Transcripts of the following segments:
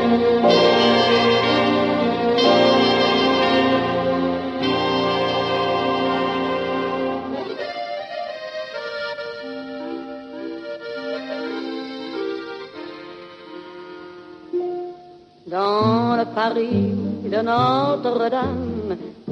Dans le Paris de Notre-Dame,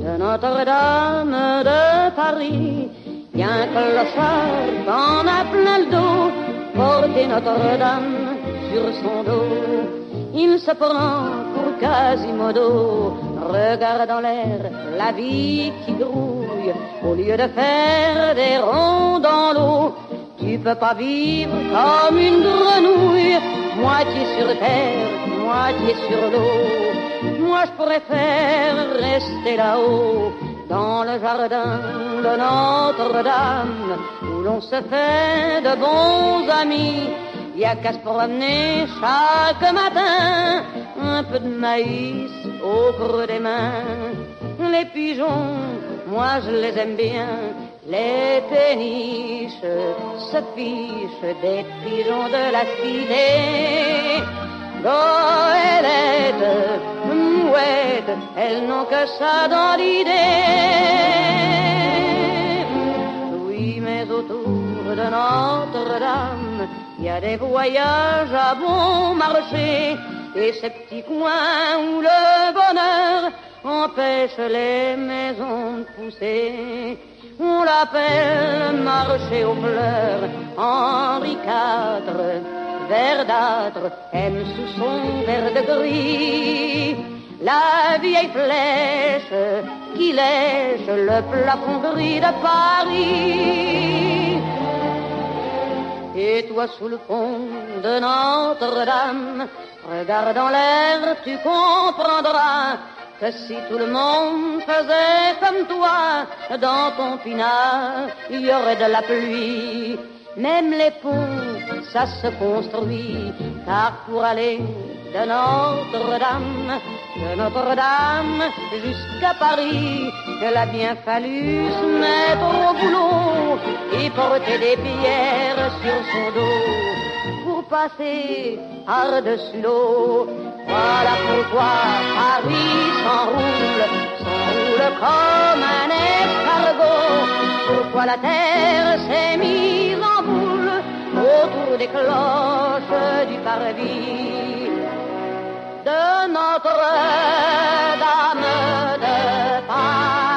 de Paris, y a un clochard qu'on a plein le dos, porté Notre-Dame sur son dos. Il se prend pour Quasimodo, regarde en l'air la vie qui grouille, au lieu de faire des ronds dans l'eau. Tu peux pas vivre comme une grenouille, moitié sur terre, moitié sur l'eau. Moi je préfère rester là-haut, dans le jardin de Notre-Dame, où l'on se fait de bons amis. Y a qu'à se promener chaque matin, un peu de maïs au creux des mains. Les pigeons, moi je les aime bien, les péniches se fichent des pigeons de la cité. Goélettes, mouettes, elles n'ont que ça dans l'idée. Oui, mais autour de Notre-Dame, il y a des voyages à bon marché, et ces petits coins où le bonheur empêche les maisons de pousser. On l'appelle marché aux fleurs, Henri IV, verdâtre, aime sous son vert de gris la vieille flèche qui lèche le plafond gris de Paris. Et toi sous le pont de Notre-Dame, regarde en l'air, tu comprendras que si tout le monde faisait comme toi, dans ton pinard, il y aurait de la pluie. Même les ponts, ça se construit, car pour aller de Notre-Dame jusqu'à Paris, il a bien fallu se mettre au boulot et porter des pierres sur son dos pour passer par-dessus l'eau. Voilà pourquoi Paris s'enroule comme un escargot. Pourquoi la terre s'est mise en boule autour des cloches du parvis de Notre-Dame de Paris.